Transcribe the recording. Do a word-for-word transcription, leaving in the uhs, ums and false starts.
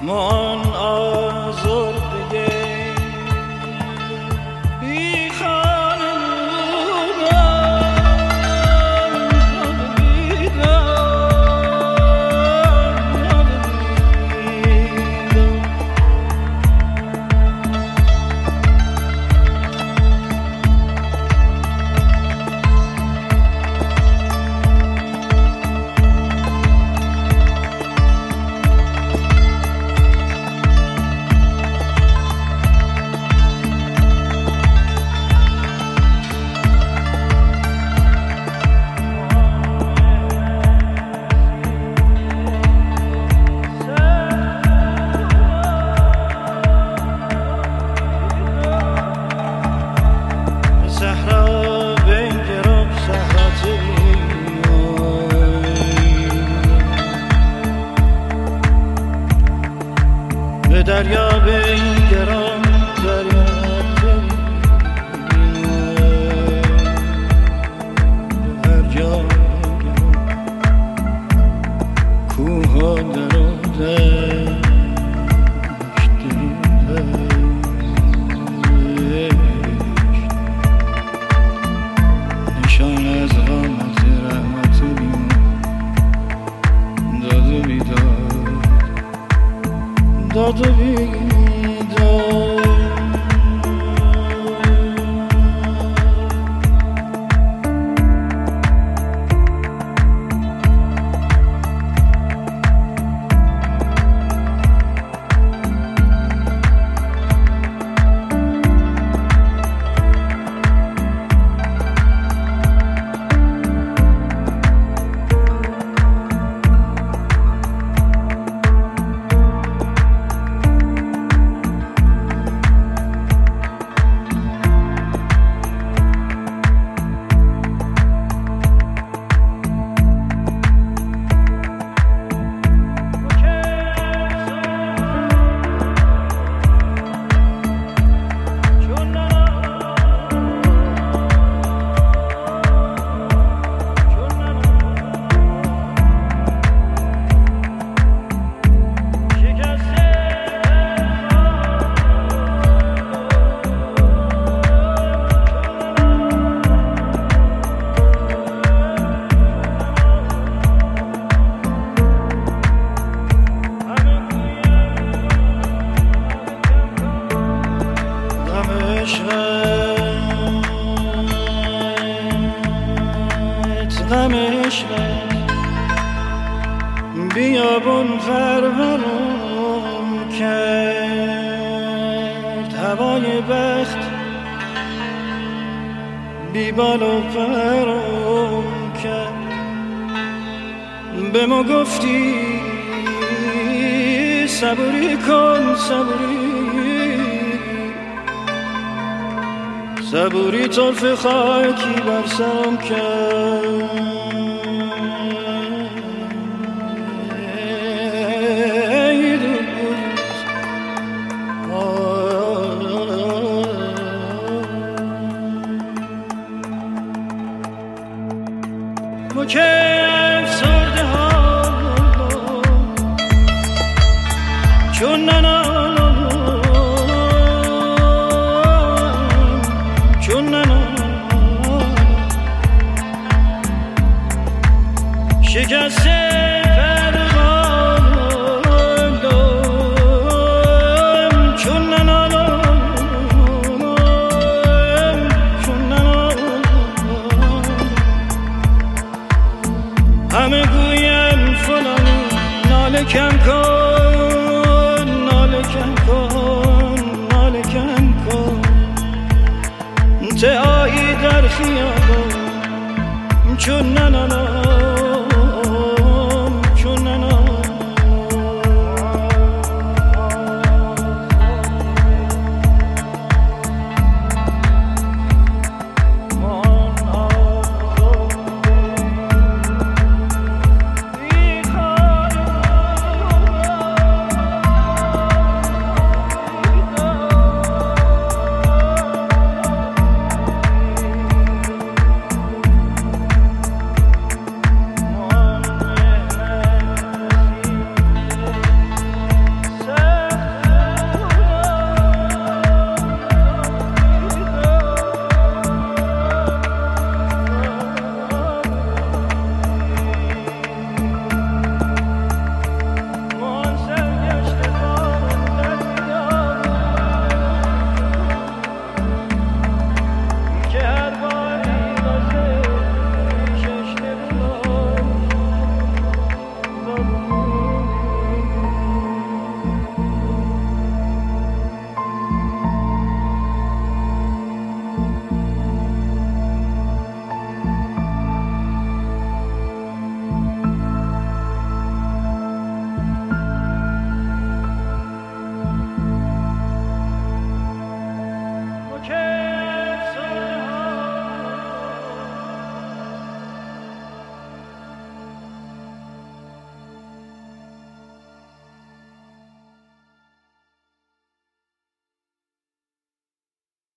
مان آزرده بی دریا به این گرام دریا به هر جا کوه ها در و دشت نشان از قامت رحمت بیمون داد و بیداد داد و بیداد غم عشقت بیابون فرورم کرد هوای بخت بی بال و پرم کرد به ما گفتی صبوری کن صبوری صبوری طرف خاکی بر سرم کرد ای دوست ما که افسرده ها چون ننام شکسته پروانم چون ننالم چون ننالم همه گوین فلانی ناله کم کن ناله کم کن ناله کم کن ته آیی در خیابان چون ننالم